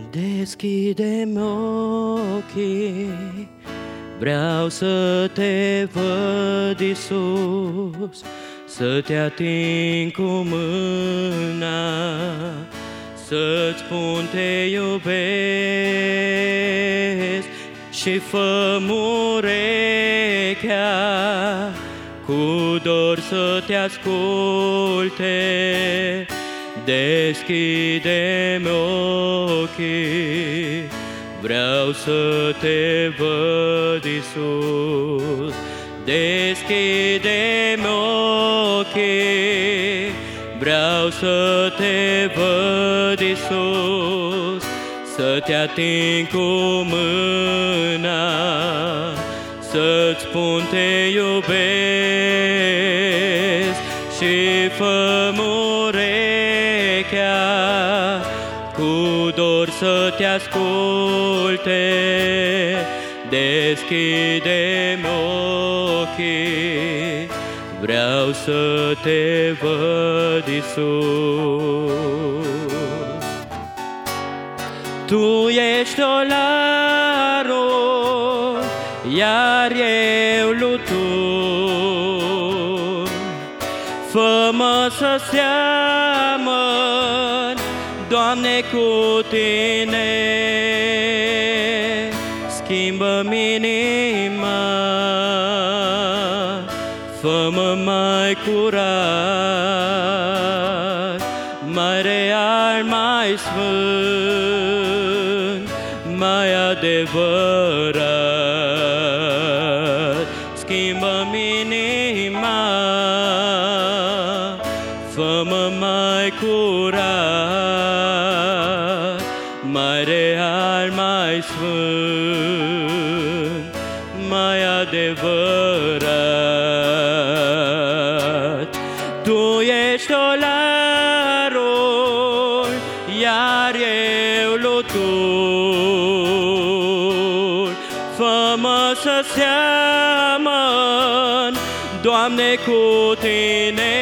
Deschide-mi ochii, vreau să te văd, Iisus, să te ating cu mâna, să-ți spun te iubesc și fă-mi urechea cu dor să te asculte. Deschide-mi ochii, vreau să te văd, Iisus. Deschide-mi ochii, vreau să te văd, Iisus, să te ating cu mâna, să-ți spun te iubesc și fă-mi urechea cu dor să te asculte. Deschide-mi ochii, vreau să te văd, Iisus. Tu ești olarul, iar eu lutur. Fă-mă să seamăn, Doamne, cu Tine. Schimbă-mi inima, fă-mă mai curat, mai real, mai sfânt, mai adevărat. Schimbă-mi inima, fă-mă mai curat, mai real, mai sfânt, mai adevărat. Tu ești olarul, iar eu lutur. Fă-mă să seamăn, Doamne, cu Tine.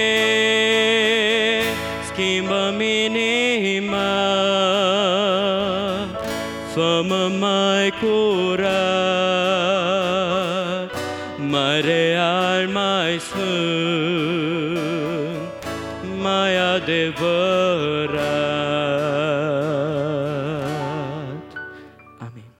Schimbă-mi inima, fă-mă mai curat, mai real, mai sfânt, mai adevărat.